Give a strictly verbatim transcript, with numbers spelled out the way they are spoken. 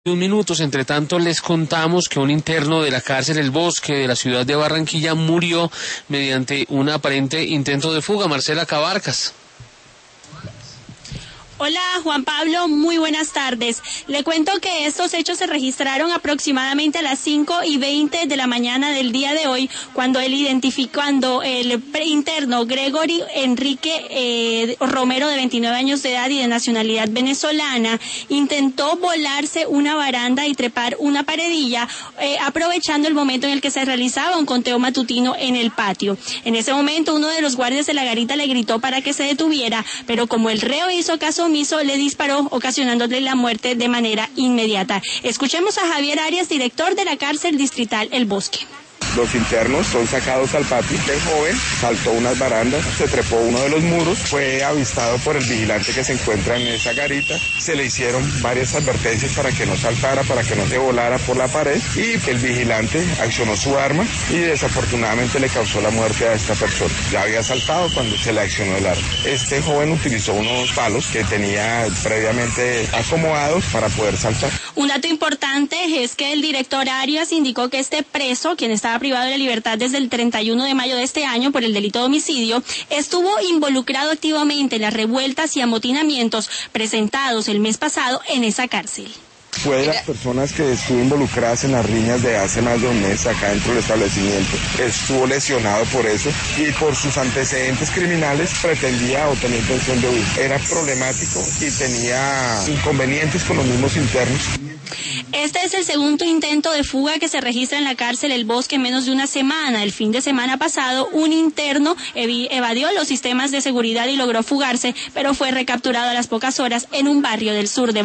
Minutos. Entre tanto, les contamos que un interno de la cárcel El Bosque de la ciudad de Barranquilla murió mediante un aparente intento de fuga. Marcela Cabarcas. Hola Juan Pablo, muy buenas tardes. Le cuento que estos hechos se registraron aproximadamente a las cinco y veinte de la mañana del día de hoy, cuando él identificó, cuando el interno Gregory Enrique eh, Romero, de veintinueve años de edad y de nacionalidad venezolana, intentó volarse una baranda y trepar una paredilla, eh, aprovechando el momento en el que se realizaba un conteo matutino en el patio. En ese momento, uno de los guardias de la garita le gritó para que se detuviera, pero como el reo hizo caso omiso, le disparó, ocasionándole la muerte de manera inmediata. Escuchemos a Javier Arias, director de la cárcel distrital El Bosque. Los internos son sacados al patio. El joven saltó unas barandas, se trepó uno de los muros, fue avistado por el vigilante que se encuentra en esa garita. Se le hicieron varias advertencias para que no saltara, para que no se volara por la pared, y el vigilante accionó su arma y desafortunadamente le causó la muerte a esta persona. Ya había saltado cuando se le accionó el arma. Este joven utilizó unos palos que tenía previamente acomodados para poder saltar. Un dato importante es que el director Arias indicó que este preso, quien estaba privado de la libertad desde el treinta y uno de mayo de este año por el delito de homicidio, estuvo involucrado activamente en las revueltas y amotinamientos presentados el mes pasado en esa cárcel. Fue de las personas que estuvo involucradas en las riñas de hace más de un mes acá dentro del establecimiento. Estuvo lesionado por eso y por sus antecedentes criminales pretendía o tenía intención de huir. Era problemático y tenía inconvenientes con los mismos internos. Este es el segundo intento de fuga que se registra en la cárcel El Bosque en menos de una semana. El fin de semana pasado, un interno evadió los sistemas de seguridad y logró fugarse, pero fue recapturado a las pocas horas en un barrio del sur de